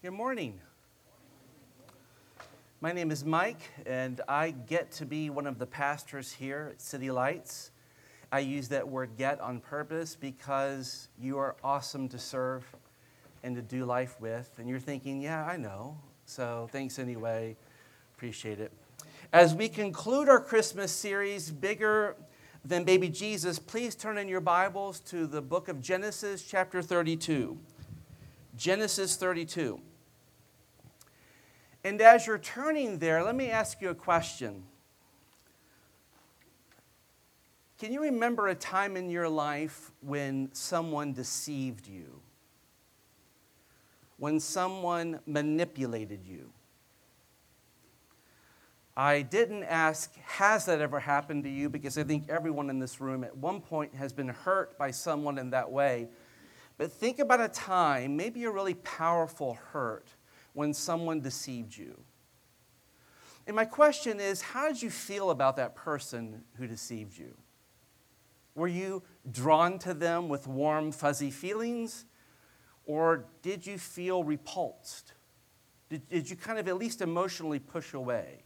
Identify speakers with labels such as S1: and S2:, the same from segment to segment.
S1: Good morning. My name is Mike, and I get to be one of the pastors here at City Lights. I use that word "get" on purpose because you are awesome to serve and to do life with. And you're thinking, yeah, I know. So thanks anyway. Appreciate it. As we conclude our Christmas series, Bigger Than Baby Jesus, please turn in your Bibles to the book of Genesis, chapter 32. Genesis 32. And as you're turning there, let me ask you a question. Can you remember a time in your life when someone deceived you? When someone manipulated you? I didn't ask, has that ever happened to you? Because I think everyone in this room at one point has been hurt by someone in that way. But think about a time, maybe a really powerful hurt, when someone deceived you. And my question is, how did you feel about that person who deceived you? Were you drawn to them with warm, fuzzy feelings? Or did you feel repulsed? Did you kind of at least emotionally push away?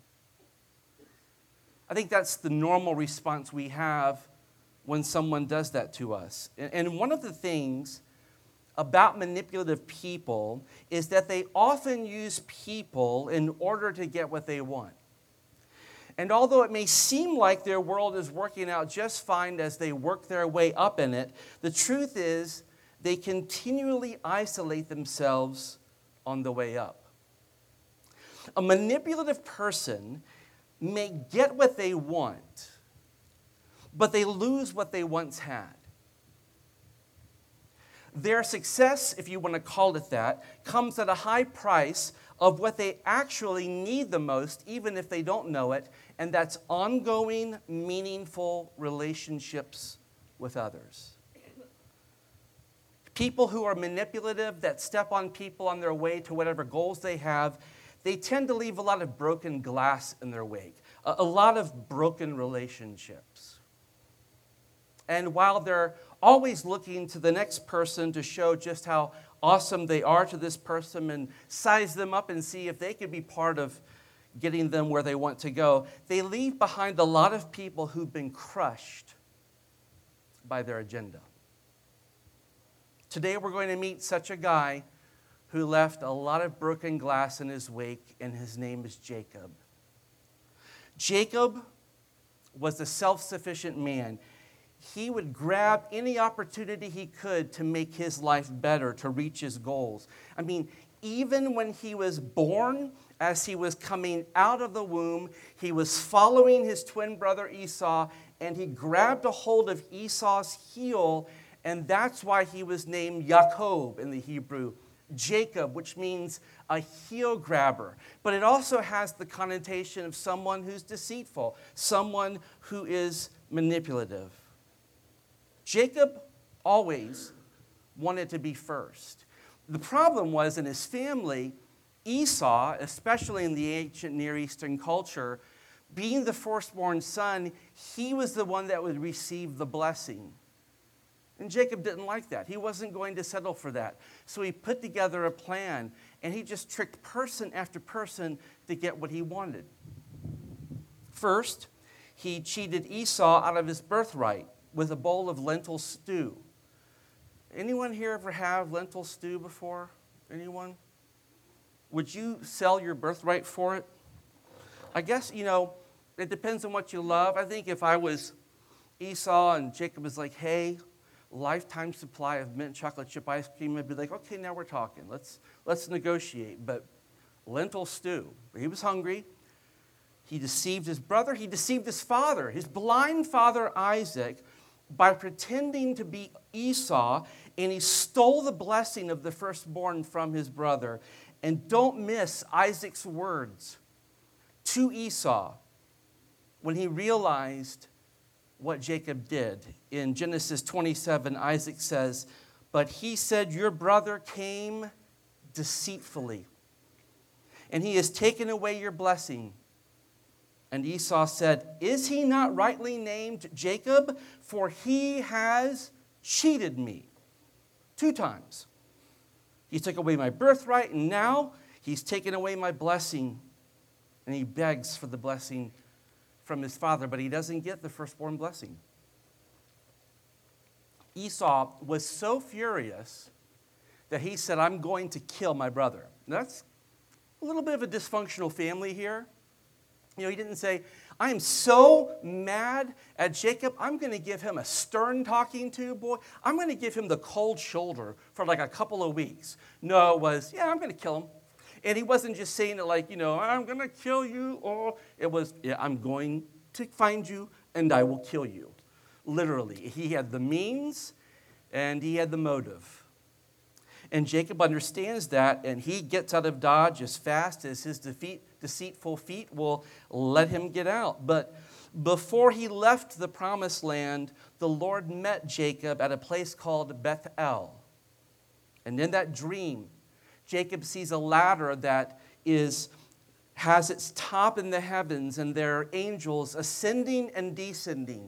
S1: I think that's the normal response we have when someone does that to us. And one of the things about manipulative people is that they often use people in order to get what they want. And although it may seem like their world is working out just fine as they work their way up in it, the truth is they continually isolate themselves on the way up. A manipulative person may get what they want, but they lose what they once had. Their success, if you want to call it that, comes at a high price of what they actually need the most, even if they don't know it, and that's ongoing, meaningful relationships with others. People who are manipulative, that step on people on their way to whatever goals they have, they tend to leave a lot of broken glass in their wake, a lot of broken relationships. And while they're always looking to the next person to show just how awesome they are to this person and size them up and see if they could be part of getting them where they want to go, they leave behind a lot of people who've been crushed by their agenda. Today we're going to meet such a guy who left a lot of broken glass in his wake, and his name is Jacob. Jacob was a self-sufficient man. He would grab any opportunity he could to make his life better, to reach his goals. I mean, even when he was born, as he was coming out of the womb, he was following his twin brother Esau, and he grabbed a hold of Esau's heel, and that's why he was named Yaakov in the Hebrew, Jacob, which means a heel grabber. But it also has the connotation of someone who's deceitful, someone who is manipulative. Jacob always wanted to be first. The problem was in his family, Esau, especially in the ancient Near Eastern culture, being the firstborn son, he was the one that would receive the blessing. And Jacob didn't like that. He wasn't going to settle for that. So he put together a plan, and he just tricked person after person to get what he wanted. First, he cheated Esau out of his birthright with a bowl of lentil stew. Anyone here ever have lentil stew before? Anyone? Would you sell your birthright for it? I guess, it depends on what you love. I think if I was Esau and Jacob was like, hey, lifetime supply of mint chocolate chip ice cream, I'd be like, okay, now we're talking. Let's negotiate. But lentil stew. He was hungry. He deceived his brother. He deceived his father, his blind father Isaac, by pretending to be Esau, and he stole the blessing of the firstborn from his brother. And don't miss Isaac's words to Esau when he realized what Jacob did. In Genesis 27, Isaac says, "But he said, your brother came deceitfully, and he has taken away your blessing." And Esau said, "Is he not rightly named Jacob? For he has cheated me." 2 times. He took away my birthright, and now he's taken away my blessing. And he begs for the blessing from his father, but he doesn't get the firstborn blessing. Esau was so furious that he said, I'm going to kill my brother. Now, that's a little bit of a dysfunctional family here. He didn't say, I am so mad at Jacob, I'm going to give him a stern talking to, boy. I'm going to give him the cold shoulder for like a couple of weeks. No, it was, I'm going to kill him. And he wasn't just saying it like, I'm going to kill you. Or it was, I'm going to find you and I will kill you. Literally, he had the means and he had the motive. And Jacob understands that, and he gets out of Dodge as fast as his deceitful feet will let him get out. But before he left the promised land, the Lord met Jacob at a place called Bethel. And in that dream, Jacob sees a ladder that has its top in the heavens, and there are angels ascending and descending.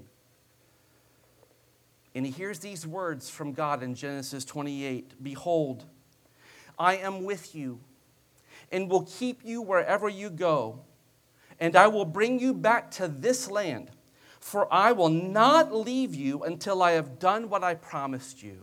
S1: And he hears these words from God in Genesis 28. Behold, I am with you and will keep you wherever you go, and I will bring you back to this land, for I will not leave you until I have done what I promised you.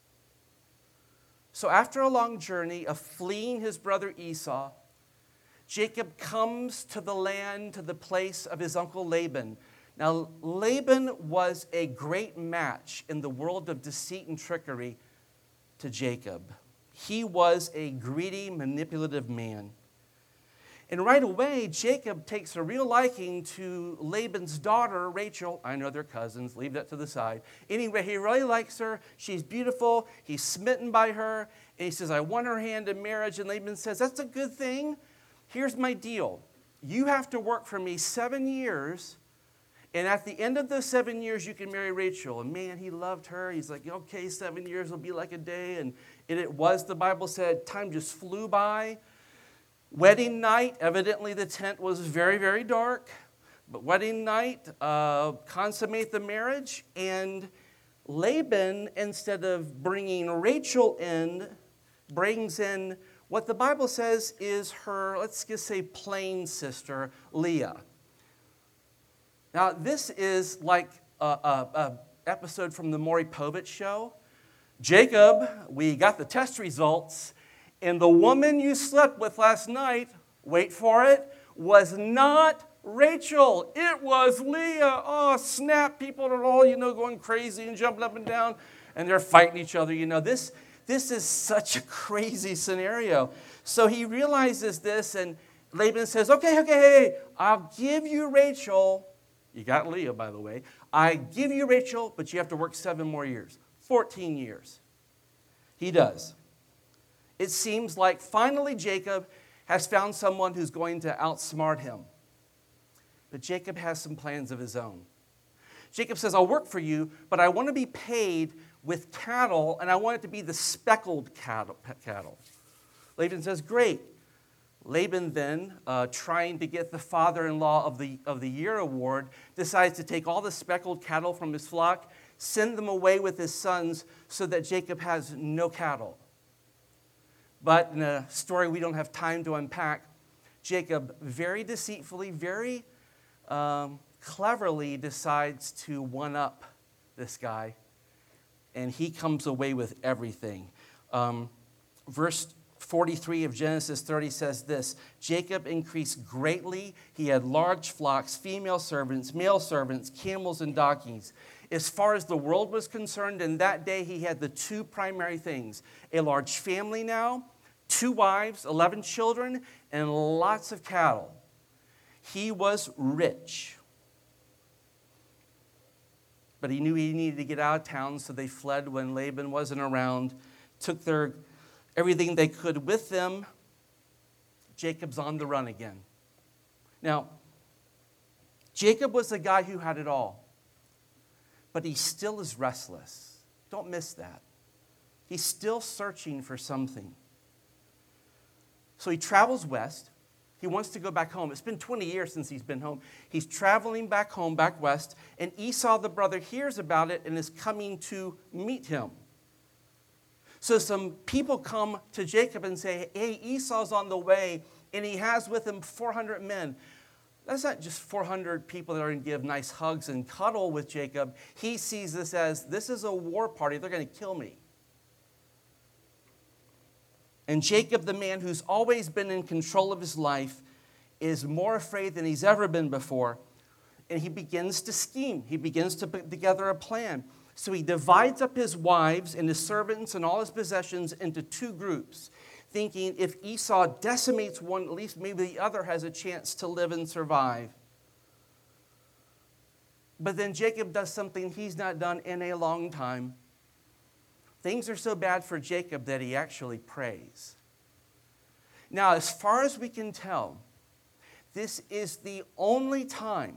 S1: So after a long journey of fleeing his brother Esau, Jacob comes to the land, to the place of his uncle Laban. Now, Laban was a great match in the world of deceit and trickery to Jacob. He was a greedy, manipulative man. And right away, Jacob takes a real liking to Laban's daughter, Rachel. I know they're cousins. Leave that to the side. Anyway, he really likes her. She's beautiful. He's smitten by her. And he says, I want her hand in marriage. And Laban says, that's a good thing. Here's my deal. You have to work for me 7 years. And at the end of those 7 years, you can marry Rachel. And man, he loved her. He's like, okay, 7 years will be like a day. And it was, the Bible said, time just flew by. Wedding night, evidently the tent was very, very dark. But wedding night, consummate the marriage. And Laban, instead of bringing Rachel in, brings in what the Bible says is her, let's just say, plain sister, Leah. Now, this is like an episode from the Maury Povich show. Jacob, we got the test results, and the woman you slept with last night, wait for it, was not Rachel. It was Leah. Oh, snap. People are all, going crazy and jumping up and down, and they're fighting each other. This is such a crazy scenario. So he realizes this, and Laban says, okay, I'll give you Rachel. You got Leah, by the way. I give you Rachel, but you have to work 7 more years. 14 years. He does. It seems like finally Jacob has found someone who's going to outsmart him. But Jacob has some plans of his own. Jacob says, I'll work for you, but I want to be paid with cattle, and I want it to be the speckled cattle. Laban says, great. Laban then, trying to get the father-in-law of the year award, decides to take all the speckled cattle from his flock, send them away with his sons so that Jacob has no cattle. But in a story we don't have time to unpack, Jacob very deceitfully, very cleverly decides to one-up this guy, and he comes away with everything. Verse 43 of Genesis 30 says this, Jacob increased greatly. He had large flocks, female servants, male servants, camels, and donkeys. As far as the world was concerned, in that day he had the 2 primary things. A large family now, 2 wives, 11 children, and lots of cattle. He was rich. But he knew he needed to get out of town, so they fled when Laban wasn't around, took everything they could with them. Jacob's on the run again. Now, Jacob was a guy who had it all, but he still is restless. Don't miss that. He's still searching for something. So he travels west. He wants to go back home. It's been 20 years since he's been home. He's traveling back home, back west, and Esau, the brother, hears about it and is coming to meet him. So some people come to Jacob and say, hey, Esau's on the way, and he has with him 400 men. That's not just 400 people that are going to give nice hugs and cuddle with Jacob. He sees this is a war party. They're going to kill me. And Jacob, the man who's always been in control of his life, is more afraid than he's ever been before. And he begins to scheme. He begins to put together a plan. So he divides up his wives and his servants and all his possessions into two groups, thinking if Esau decimates one, at least maybe the other has a chance to live and survive. But then Jacob does something he's not done in a long time. Things are so bad for Jacob that he actually prays. Now, as far as we can tell, this is the only time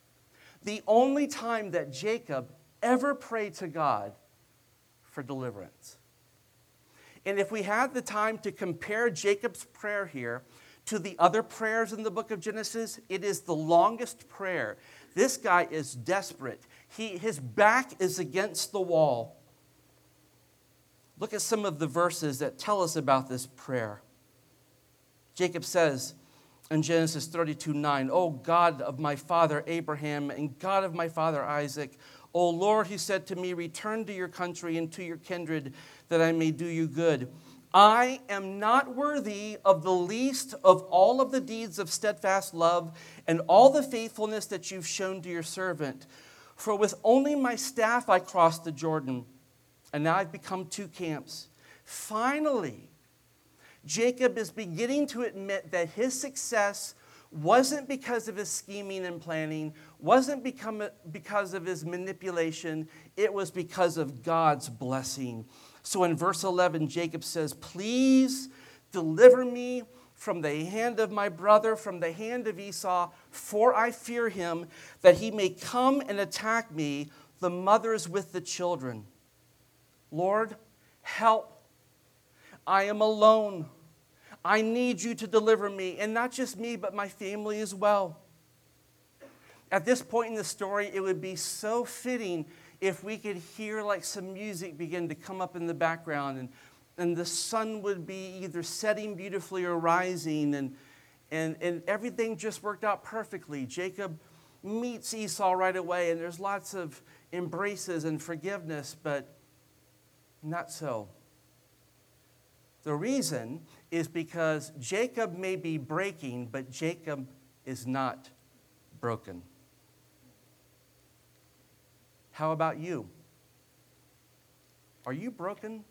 S1: that Jacob ever prayed to God for deliverance. And if we had the time to compare Jacob's prayer here to the other prayers in the book of Genesis, it is the longest prayer. This guy is desperate. His back is against the wall. Look at some of the verses that tell us about this prayer. Jacob says in Genesis 32:9, "O God of my father Abraham and God of my father Isaac, O Lord, who said to me, return to your country and to your kindred, that I may do you good. I am not worthy of the least of all of the deeds of steadfast love and all the faithfulness that you've shown to your servant. For with only my staff I crossed the Jordan, and now I've become two camps." Finally, Jacob is beginning to admit that his success wasn't because of his scheming and planning, wasn't because of his manipulation, it was because of God's blessing. So in verse 11, Jacob says, "Please deliver me from the hand of my brother, from the hand of Esau, for I fear him, that he may come and attack me, the mothers with the children. Lord, help. I am alone. I need you to deliver me, and not just me, but my family as well." At this point in the story, it would be so fitting if we could hear like some music begin to come up in the background, and the sun would be either setting beautifully or rising, and everything just worked out perfectly. Jacob meets Esau right away, and there's lots of embraces and forgiveness, but not so. The reason is because Jacob may be breaking, but Jacob is not broken. How about you? Are you broken?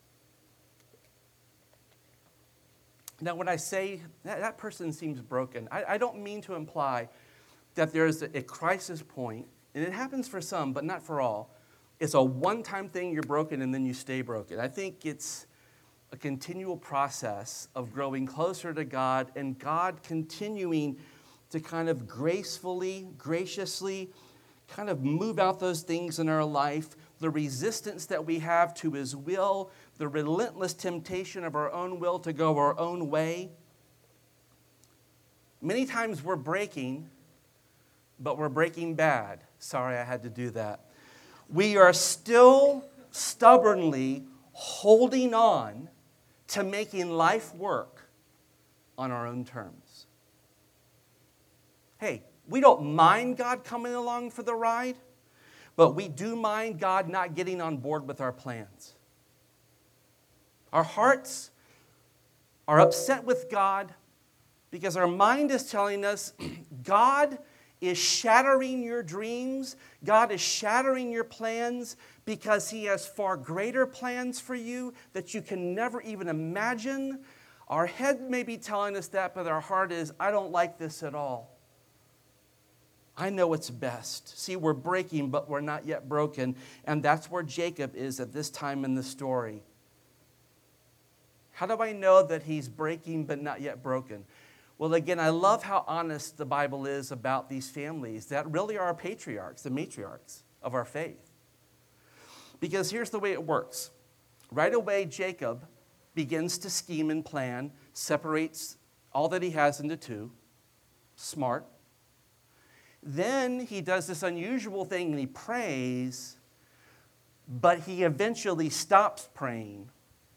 S1: Now, when I say that person seems broken, I don't mean to imply that there's a crisis point, and it happens for some, but not for all. It's a one-time thing, you're broken, and then you stay broken. I think it's a continual process of growing closer to God and God continuing to kind of gracefully, graciously kind of move out those things in our life, the resistance that we have to His will, the relentless temptation of our own will to go our own way. Many times we're breaking, but we're breaking bad. Sorry, I had to do that. We are still stubbornly holding on to making life work on our own terms. Hey, we don't mind God coming along for the ride, but we do mind God not getting on board with our plans. Our hearts are upset with God because our mind is telling us God is shattering your dreams. God is shattering your plans because He has far greater plans for you that you can never even imagine. Our head may be telling us that, but our heart is, I don't like this at all. I know what's best. See, we're breaking, but we're not yet broken. And that's where Jacob is at this time in the story. How do I know that he's breaking but not yet broken? Well, again, I love how honest the Bible is about these families that really are our patriarchs, the matriarchs of our faith. Because here's the way it works. Right away, Jacob begins to scheme and plan, separates all that he has into two. Smart. Then he does this unusual thing and he prays, but he eventually stops praying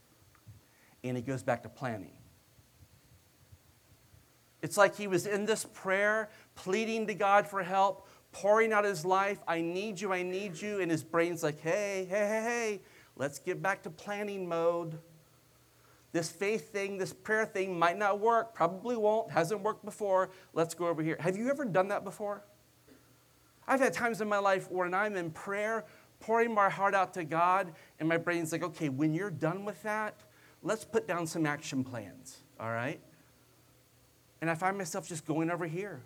S1: and he goes back to planning. It's like he was in this prayer, pleading to God for help, pouring out his life. I need you, and his brain's like, hey, let's get back to planning mode. This faith thing, this prayer thing might not work, probably won't, hasn't worked before. Let's go over here. Have you ever done that before? I've had times in my life when I'm in prayer, pouring my heart out to God, and my brain's like, okay, when you're done with that, let's put down some action plans, all right? And I find myself just going over here.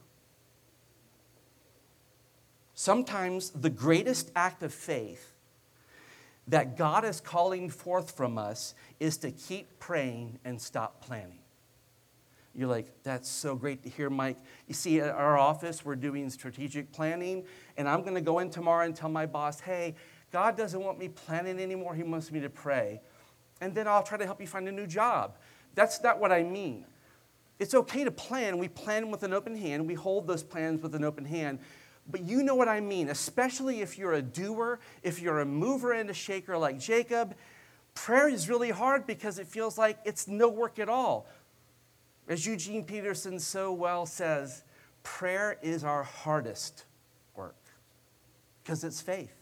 S1: Sometimes the greatest act of faith that God is calling forth from us is to keep praying and stop planning. You're like, that's so great to hear, Mike. You see, at our office, we're doing strategic planning, and I'm going to go in tomorrow and tell my boss, hey, God doesn't want me planning anymore. He wants me to pray. And then I'll try to help you find a new job. That's not what I mean. It's okay to plan. We plan with an open hand. We hold those plans with an open hand. But you know what I mean, especially if you're a doer, if you're a mover and a shaker like Jacob. Prayer is really hard because it feels like it's no work at all. As Eugene Peterson so well says, prayer is our hardest work because it's faith.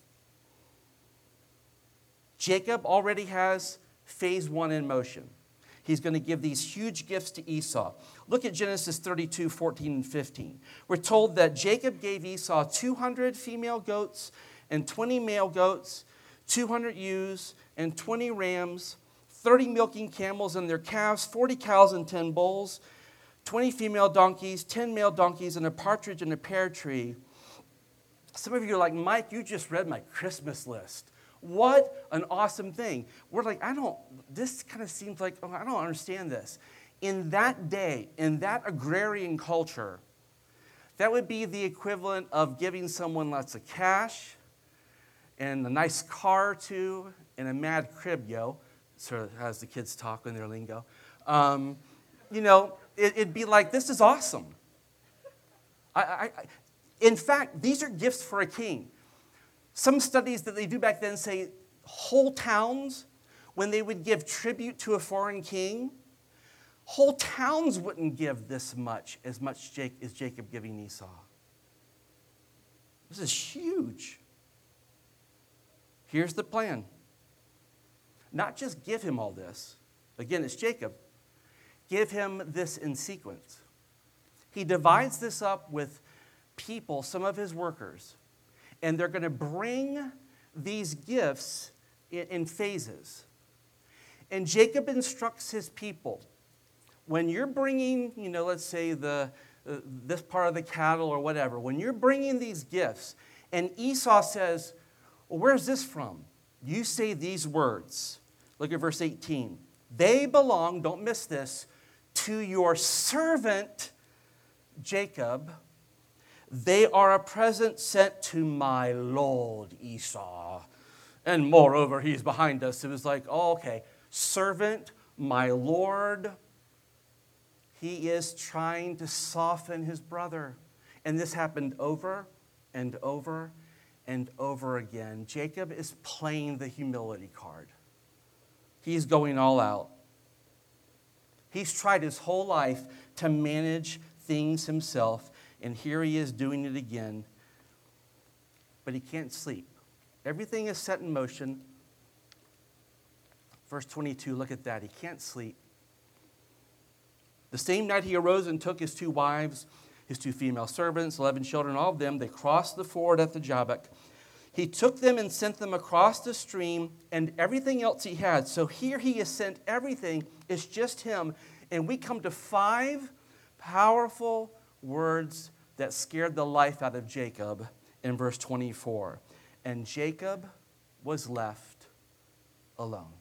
S1: Jacob already has phase 1 in motion. He's going to give these huge gifts to Esau. Look at Genesis 32, 14 and 15. We're told that Jacob gave Esau 200 female goats and 20 male goats, 200 ewes and 20 rams, 30 milking camels and their calves, 40 cows and 10 bulls, 20 female donkeys, 10 male donkeys, and a partridge and a pear tree. Some of you are like, Mike, you just read my Christmas list. What an awesome thing. We're like, this kind of seems like, I don't understand this. In that day, in that agrarian culture, that would be the equivalent of giving someone lots of cash and a nice car or two and a mad crib, sort of as the kids talk in their lingo. It'd be like, this is awesome. In fact, these are gifts for a king. Some studies that they do back then say whole towns, when they would give tribute to a foreign king, whole towns wouldn't give this much as Jacob giving Esau. This is huge. Here's the plan. Not just give him all this. Again, it's Jacob. Give him this in sequence. He divides this up with people, some of his workers, and they're going to bring these gifts in phases. And Jacob instructs his people, when you're bringing, let's say this part of the cattle or whatever, when you're bringing these gifts, and Esau says, well, where's this from? You say these words. Look at verse 18. They belong, don't miss this, to your servant Jacob. They are a present sent to my lord Esau. And moreover, he's behind us. It was like, oh, okay, servant, my lord. He is trying to soften his brother. And this happened over and over and over again. Jacob is playing the humility card. He's going all out. He's tried his whole life to manage things himself, and here he is doing it again. But he can't sleep. Everything is set in motion. Verse 22, look at that. He can't sleep. The same night he arose and took his 2 wives, his 2 female servants, 11 children, all of them. They crossed the ford at the Jabbok. He took them and sent them across the stream and everything else he had. So here he has sent everything. It's just him. And we come to 5 powerful words that scared the life out of Jacob in verse 24. And Jacob was left alone.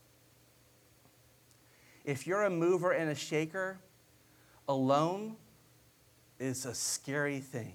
S1: If you're a mover and a shaker, alone is a scary thing.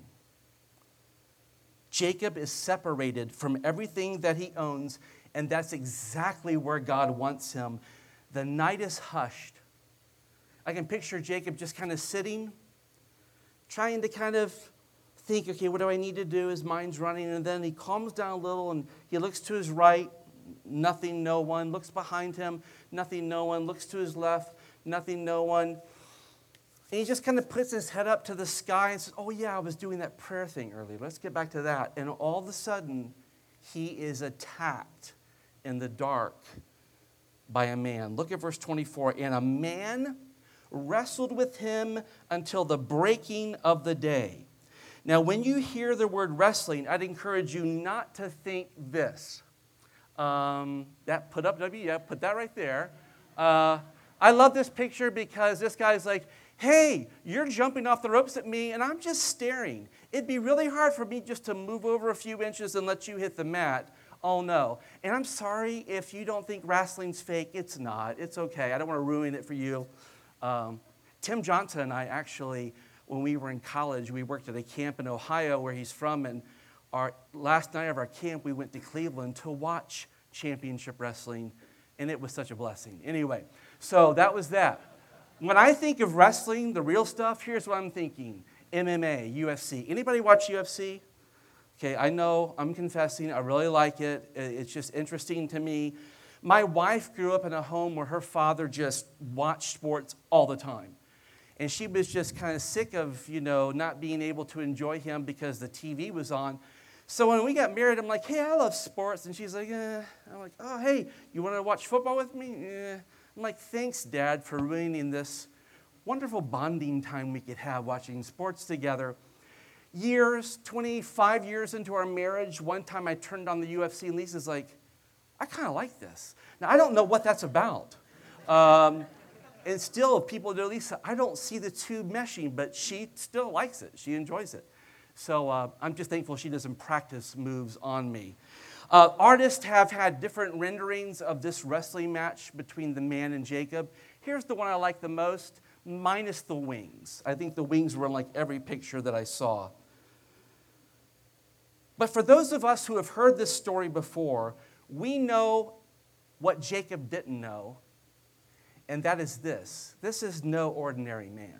S1: Jacob is separated from everything that he owns, and that's exactly where God wants him. The night is hushed. I can picture Jacob just kind of sitting, trying to kind of think, okay, what do I need to do? His mind's running, and then he calms down a little, and he looks to his right, nothing, no one, looks behind him, nothing, no one, looks to his left, nothing, no one. And he just kind of puts his head up to the sky and says, oh yeah, I was doing that prayer thing earlier. Let's get back to that. And all of a sudden, he is attacked in the dark by a man. Look at verse 24. And a man wrestled with him until the breaking of the day. Now, when you hear the word wrestling, I'd encourage you not to think this. That put up W, yeah, put that right there. I love this picture because this guy's like, hey, you're jumping off the ropes at me, and I'm just staring. It'd be really hard for me just to move over a few inches and let you hit the mat. Oh, no. And I'm sorry if you don't think wrestling's fake. It's not. It's okay. I don't want to ruin it for you. Tim Johnson and I actually, when we were in college, we worked at a camp in Ohio where he's from, and our last night of our camp, we went to Cleveland to watch championship wrestling, and it was such a blessing. Anyway, so that was that. When I think of wrestling, the real stuff, here's what I'm thinking. MMA, UFC. Anybody watch UFC? Okay, I know, I'm confessing, I really like it. It's just interesting to me. My wife grew up in a home where her father just watched sports all the time. And she was just kind of sick of, not being able to enjoy him because the TV was on. So when we got married, I'm like, hey, I love sports. And she's like, I'm like, oh, hey, you want to watch football with me? I'm like, thanks, Dad, for ruining this wonderful bonding time we could have watching sports together. 25 years into our marriage, one time I turned on the UFC, and Lisa's like, I kind of like this. Now, I don't know what that's about. And still, if people do, Lisa, I don't see the two meshing, but she still likes it. She enjoys it. So I'm just thankful she doesn't practice moves on me. Artists have had different renderings of this wrestling match between the man and Jacob. Here's the one I like the most, minus the wings. I think the wings were in like every picture that I saw. But for those of us who have heard this story before, we know what Jacob didn't know, and that is this. This is no ordinary man.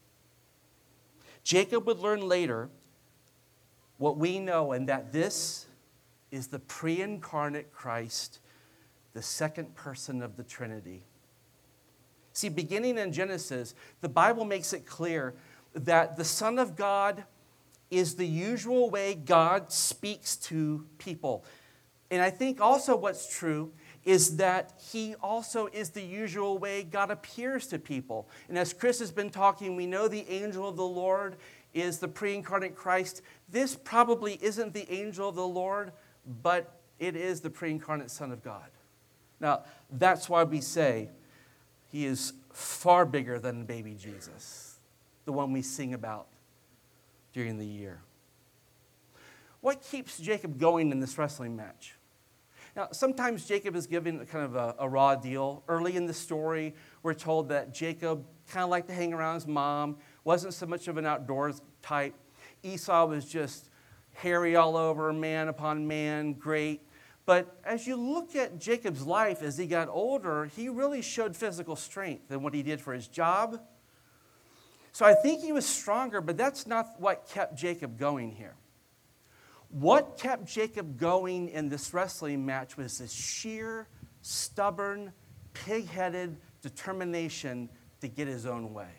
S1: Jacob would learn later what we know, and that this is the pre-incarnate Christ, the second person of the Trinity. See, beginning in Genesis, the Bible makes it clear that the Son of God is the usual way God speaks to people. And I think also what's true is that he also is the usual way God appears to people. And as Chris has been talking, we know the angel of the Lord is the pre-incarnate Christ. This probably isn't the angel of the Lord, but it is the pre-incarnate Son of God. Now, that's why we say he is far bigger than baby Jesus, the one we sing about during the year. What keeps Jacob going in this wrestling match? Now, sometimes Jacob is given kind of a raw deal. Early in the story, we're told that Jacob kind of liked to hang around his mom, wasn't so much of an outdoors type. Esau was just hairy all over, man upon man, great. But as you look at Jacob's life as he got older, he really showed physical strength than what he did for his job. So I think he was stronger, but that's not what kept Jacob going here. What kept Jacob going in this wrestling match was this sheer, stubborn, pig-headed determination to get his own way.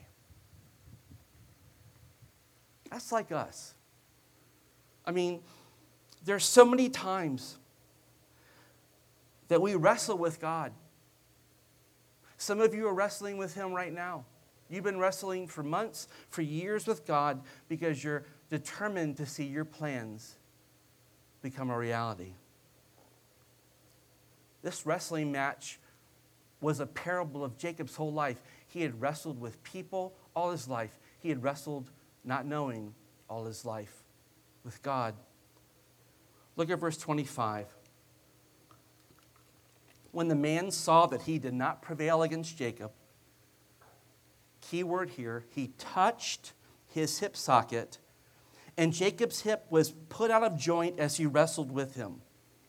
S1: That's like us. I mean, there's so many times that we wrestle with God. Some of you are wrestling with him right now. You've been wrestling for months, for years with God because you're determined to see your plans become a reality. This wrestling match was a parable of Jacob's whole life. He had wrestled with people all his life. He had wrestled not knowing all his life with God. Look at verse 25. When the man saw that he did not prevail against Jacob, key word here, he touched his hip socket, and Jacob's hip was put out of joint as he wrestled with him.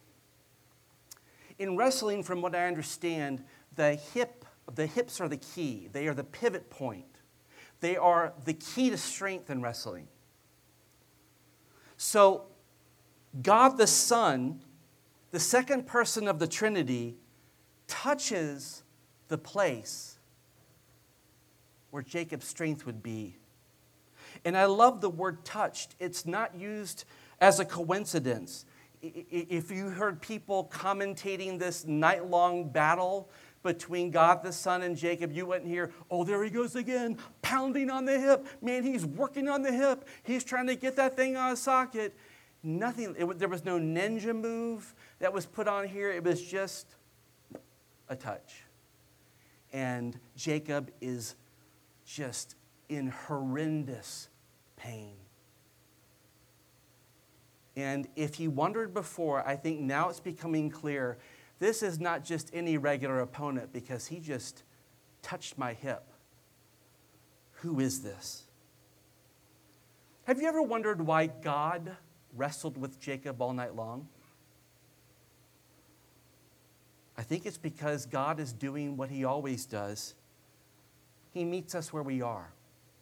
S1: In wrestling, from what I understand, the hips are the key. They are the pivot point. They are the key to strength in wrestling. So God the Son the second person of the Trinity touches the place where Jacob's strength would be. And I love the word touched. It's not used as a coincidence. If you heard people commentating this night-long battle between God the Son and Jacob, you wouldn't hear, oh, there he goes again, pounding on the hip. Man, he's working on the hip. He's trying to get that thing out of socket. Nothing. There was no ninja move that was put on here. It was just a touch. And Jacob is just in horrendous pain. And if you wondered before, I think now it's becoming clear, this is not just any regular opponent because he just touched my hip. Who is this? Have you ever wondered why God wrestled with Jacob all night long? I think it's because God is doing what he always does. He meets us where we are.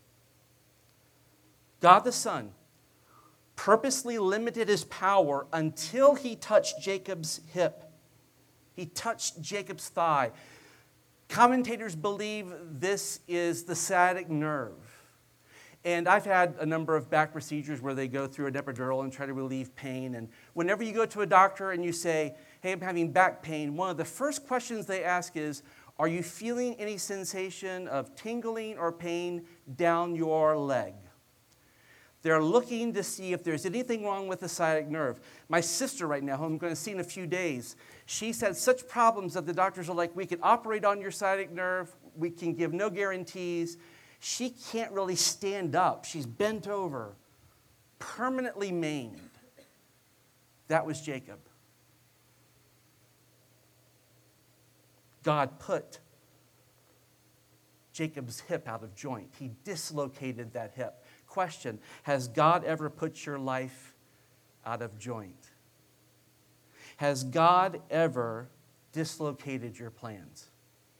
S1: God the Son purposely limited his power until he touched Jacob's hip. He touched Jacob's thigh. Commentators believe this is the sciatic nerve. And I've had a number of back procedures where they go through an epidural and try to relieve pain. And whenever you go to a doctor and you say, hey, I'm having back pain, one of the first questions they ask is, are you feeling any sensation of tingling or pain down your leg? They're looking to see if there's anything wrong with the sciatic nerve. My sister right now, who I'm going to see in a few days, she's had such problems that the doctors are like, we can operate on your sciatic nerve. We can give no guarantees. She can't really stand up. She's bent over, permanently maimed. That was Jacob. God put Jacob's hip out of joint. He dislocated that hip. Question, has God ever put your life out of joint? Has God ever dislocated your plans?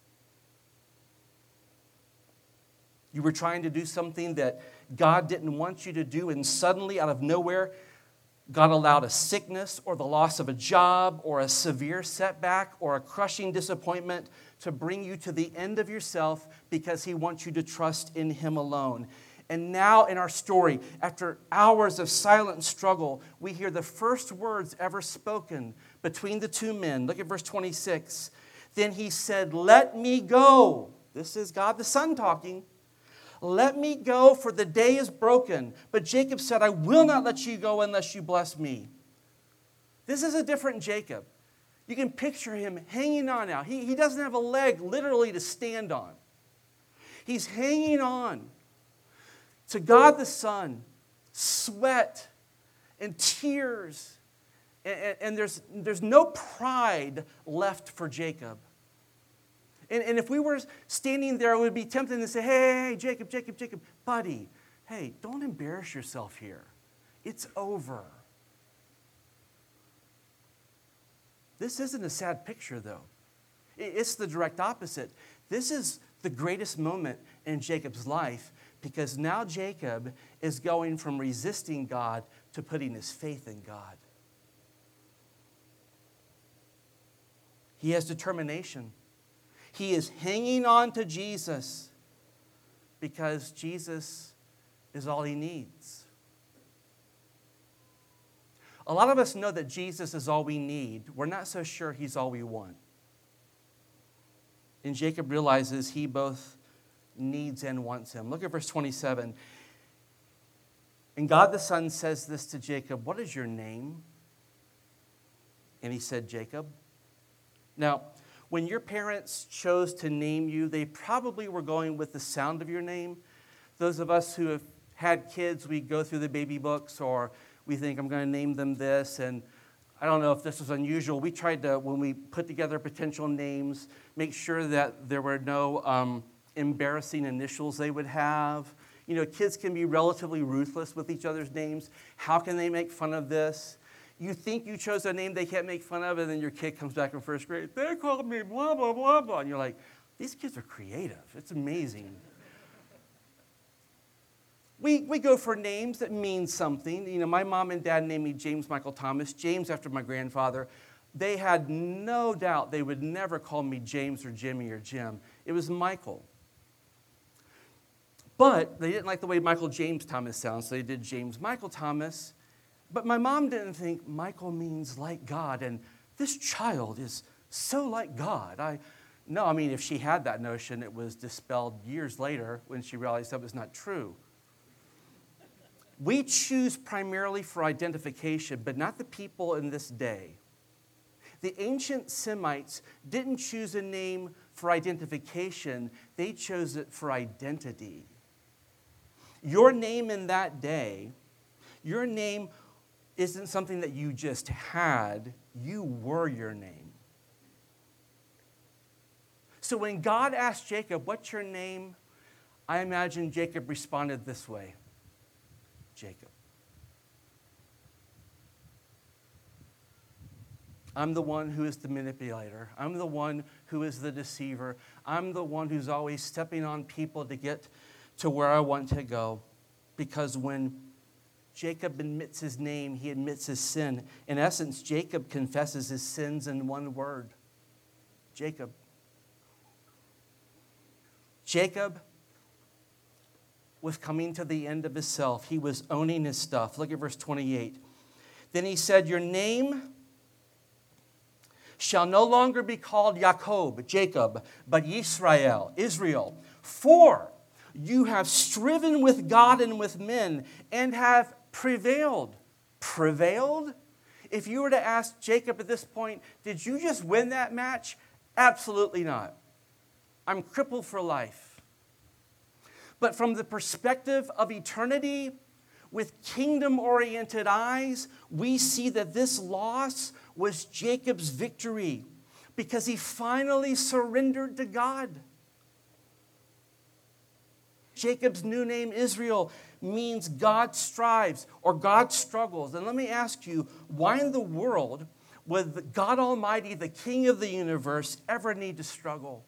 S1: You were trying to do something that God didn't want you to do, and suddenly, out of nowhere, God allowed a sickness or the loss of a job or a severe setback or a crushing disappointment to bring you to the end of yourself because he wants you to trust in him alone. And now in our story, after hours of silent struggle, we hear the first words ever spoken between the two men. Look at verse 26. Then he said, let me go. This is God the Son talking. Let me go, for the day is broken. But Jacob said, I will not let you go unless you bless me. This is a different Jacob. You can picture him hanging on now. He doesn't have a leg literally to stand on. He's hanging on to God the Son, sweat and tears. And there's no pride left for Jacob. And if we were standing there, it would be tempting to say, hey, Jacob, buddy, hey, don't embarrass yourself here. It's over. This isn't a sad picture, though. It's the direct opposite. This is the greatest moment in Jacob's life because now Jacob is going from resisting God to putting his faith in God. He has determination. He is hanging on to Jesus because Jesus is all he needs. A lot of us know that Jesus is all we need. We're not so sure he's all we want. And Jacob realizes he both needs and wants him. Look at verse 27. And God the Son says this to Jacob, what is your name? And he said, Jacob. Now, when your parents chose to name you, they probably were going with the sound of your name. Those of us who have had kids, we go through the baby books or we think, I'm going to name them this. And I don't know if this was unusual. We tried to, when we put together potential names, make sure that there were no embarrassing initials they would have. You know, kids can be relatively ruthless with each other's names. How can they make fun of this? You think you chose a name they can't make fun of, and then your kid comes back in first grade. They called me blah, blah, blah, blah. And you're like, these kids are creative. It's amazing. We go for names that mean something. You know, my mom and dad named me James Michael Thomas, James after my grandfather. they had no doubt they would never call me James or Jimmy or Jim. It was Michael. But they didn't like the way Michael James Thomas sounds, so they did James Michael Thomas. But my mom didn't think Michael means like God, and this child is so like God. No, if she had that notion, it was dispelled years later when she realized that was not true. We choose primarily for identification, but not the people in this day. The ancient Semites didn't choose a name for identification, they chose it for identity. Your name in that day, your name isn't something that you just had, you were your name. So when God asked Jacob, "What's your name?" I imagine Jacob responded this way: Jacob. I'm the one who is the manipulator. I'm the one who is the deceiver. I'm the one who's always stepping on people to get to where I want to go. Because when Jacob admits his name, he admits his sin. In essence, Jacob confesses his sins in one word: Jacob. Jacob was coming to the end of himself. He was owning his stuff. Look at verse 28. Then he said, "Your name shall no longer be called Jacob, but Israel. For you have striven with God and with men and have prevailed." Prevailed? If you were to ask Jacob at this point, did you just win that match? Absolutely not. I'm crippled for life. But from the perspective of eternity, with kingdom-oriented eyes, we see that this loss was Jacob's victory because he finally surrendered to God. Jacob's new name, Israel, means God strives or God struggles. And let me ask you, why in the world would God Almighty, the King of the universe, ever need to struggle?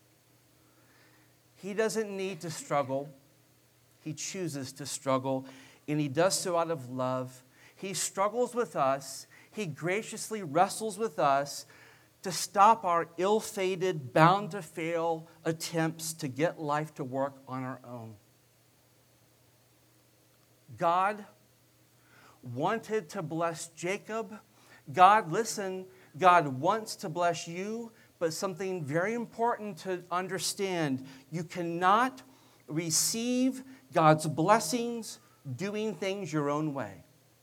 S1: He doesn't need to struggle. He chooses to struggle, and he does so out of love. He struggles with us. He graciously wrestles with us to stop our ill-fated, bound-to-fail attempts to get life to work on our own. God wanted to bless Jacob. God wants to bless you, but something very important to understand: you cannot receive God's blessings doing things your own way.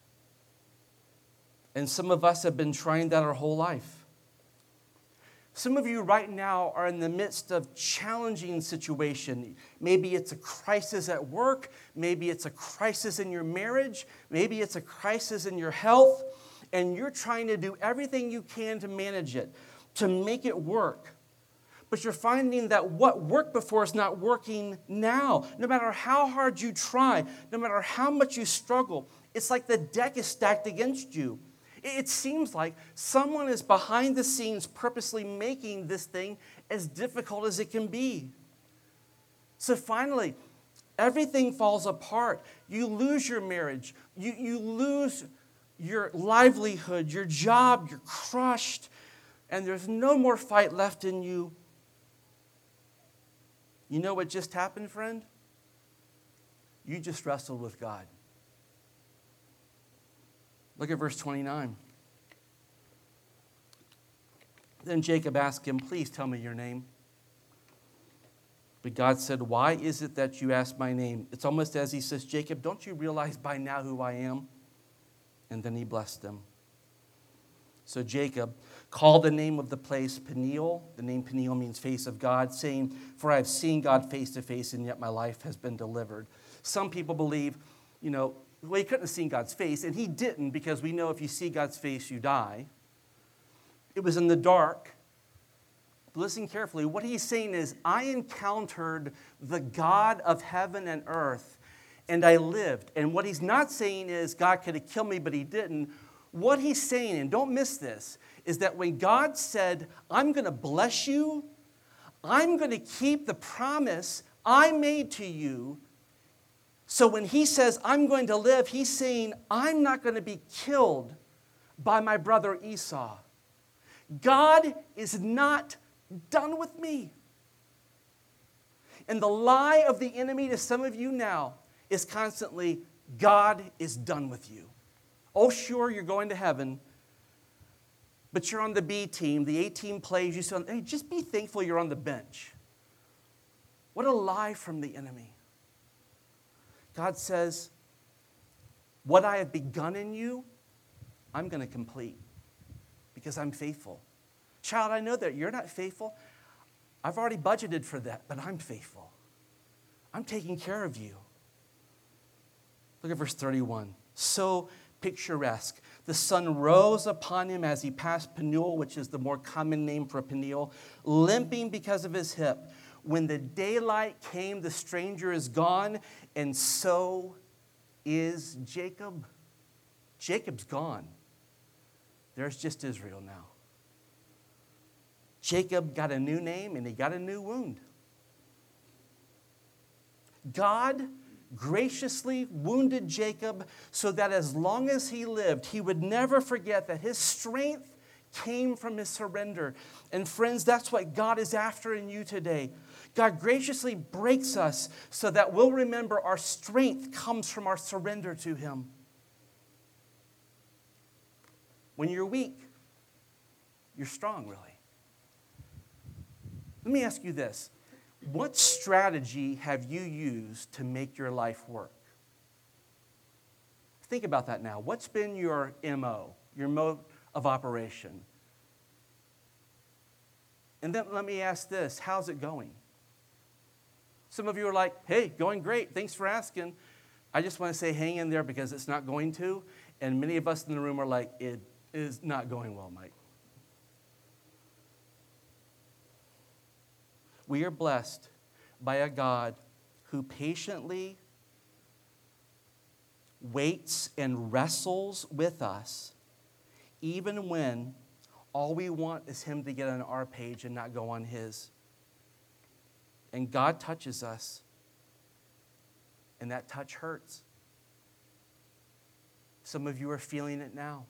S1: And some of us have been trying that our whole life. Some of you right now are in the midst of challenging situation. Maybe it's a crisis at work. Maybe it's a crisis in your marriage. Maybe it's a crisis in your health. And you're trying to do everything you can to manage it, to make it work. But you're finding that what worked before is not working now. No matter how hard you try, no matter how much you struggle, it's like the deck is stacked against you. It seems like someone is behind the scenes purposely making this thing as difficult as it can be. So finally, everything falls apart. You lose your marriage. You lose your livelihood, your job. You're crushed. And there's no more fight left in you. You know what just happened, friend? You just wrestled with God. Look at verse 29. Then Jacob asked him, "Please tell me your name." But God said, "Why is it that you ask my name?" It's almost as he says, "Jacob, don't you realize by now who I am?" And then he blessed him. So Jacob called the name of the place Peniel. The name Peniel means face of God, saying, "For I have seen God face to face, and yet my life has been delivered." Some people believe, well, he couldn't have seen God's face, and he didn't, because we know if you see God's face, you die. It was in the dark. But listen carefully. What he's saying is, I encountered the God of heaven and earth, and I lived. And what he's not saying is God could have killed me, but he didn't. What he's saying, and don't miss this, is that when God said, "I'm going to bless you, I'm going to keep the promise I made to you." So when he says, "I'm going to live," he's saying, I'm not going to be killed by my brother Esau. God is not done with me. And the lie of the enemy to some of you now is constantly, God is done with you. Oh, sure, you're going to heaven, but you're on the B team. The A team plays you, so hey, just be thankful you're on the bench. What a lie from the enemy. God says, what I have begun in you, I'm going to complete because I'm faithful. Child, I know that you're not faithful. I've already budgeted for that, but I'm faithful. I'm taking care of you. Look at verse 31. So picturesque. The sun rose upon him as he passed Peniel, which is the more common name for Peniel, limping because of his hip. When the daylight came, the stranger is gone, and so is Jacob. Jacob's gone. There's just Israel now. Jacob got a new name, and he got a new wound. God graciously wounded Jacob so that as long as he lived, he would never forget that his strength came from his surrender. And friends, that's what God is after in you today. God graciously breaks us so that we'll remember our strength comes from our surrender to him. When you're weak, you're strong, really. Let me ask you this. What strategy have you used to make your life work? Think about that now. What's been your MO, your mode of operation? And then let me ask this, how's it going? Some of you are like, hey, going great, thanks for asking. I just want to say hang in there because it's not going to. And many of us in the room are like, it is not going well, Mike. We are blessed by a God who patiently waits and wrestles with us, even when all we want is him to get on our page and not go on his. And God touches us, and that touch hurts. Some of you are feeling it now.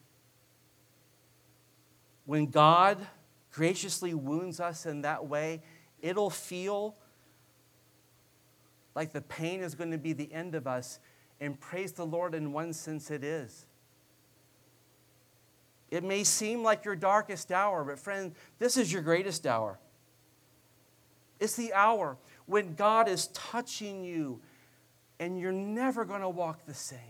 S1: When God graciously wounds us in that way, it'll feel like the pain is going to be the end of us. And praise the Lord, in one sense it is. It may seem like your darkest hour, but friend, this is your greatest hour. It's the hour when God is touching you and you're never going to walk the same.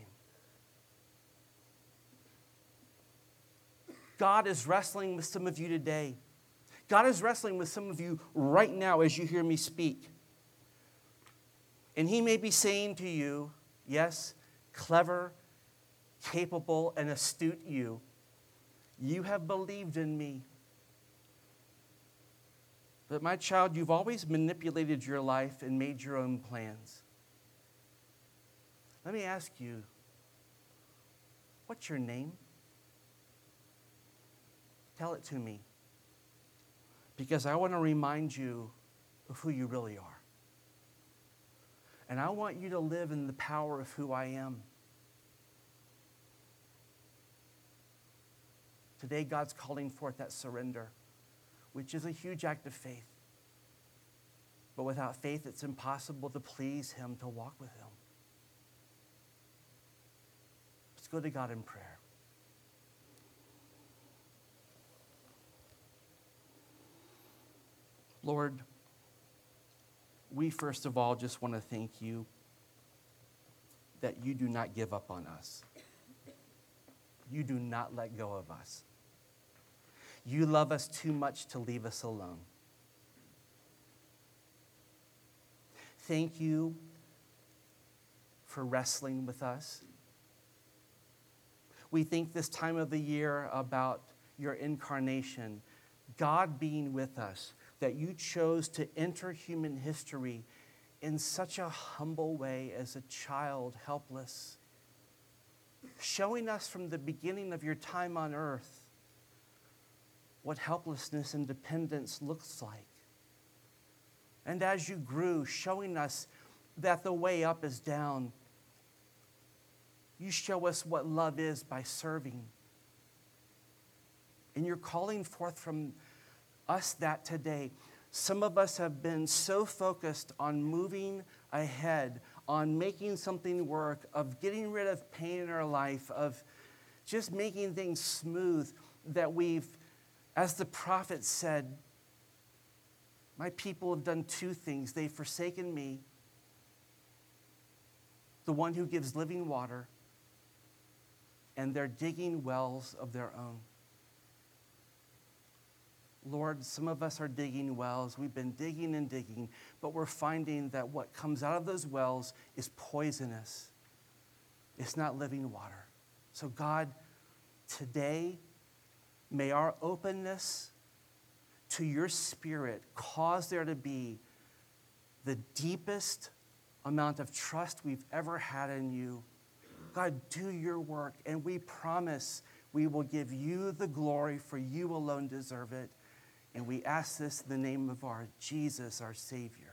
S1: God is wrestling with some of you today. God is wrestling with some of you right now as you hear me speak. And he may be saying to you, yes, clever, capable, and astute you, you have believed in me. But my child, you've always manipulated your life and made your own plans. Let me ask you, what's your name? Tell it to me. Because I want to remind you of who you really are. And I want you to live in the power of who I am. Today, God's calling forth that surrender, which is a huge act of faith. But without faith, it's impossible to please him, to walk with him. Let's go to God in prayer. Lord, we first of all just want to thank you that you do not give up on us. You do not let go of us. You love us too much to leave us alone. Thank you for wrestling with us. We think this time of the year about your incarnation, God being with us, that you chose to enter human history in such a humble way as a child, helpless, showing us from the beginning of your time on earth what helplessness and dependence looks like. And as you grew, showing us that the way up is down, you show us what love is by serving. And you're calling forth from us that today. Some of us have been so focused on moving ahead, on making something work, of getting rid of pain in our life, of just making things smooth, that we've, as the prophet said, my people have done two things. They've forsaken me, the one who gives living water, and they're digging wells of their own. Lord, some of us are digging wells. We've been digging and digging, but we're finding that what comes out of those wells is poisonous. It's not living water. So God, today, may our openness to your Spirit cause there to be the deepest amount of trust we've ever had in you. God, do your work, and we promise we will give you the glory, for you alone deserve it. And we ask this in the name of our Jesus, our Savior.